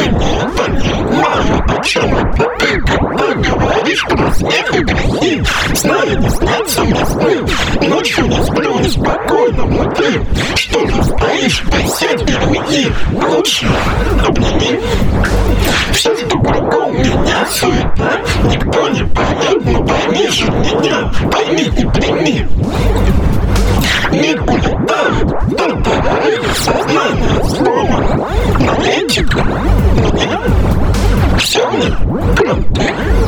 понимаю, о чем ты, когда говоришь про смех и грехи. Знаю, не снятся мне сны, ночью не сплю неспокойно, но ты, что же стоишь, присядь и уйди, лучше обними. Все, что кругом меня суета, никто не поймет, но пойми же меня, пойми и прими. Мир улетает, только рыв сознание слова, но этика мне все не круто.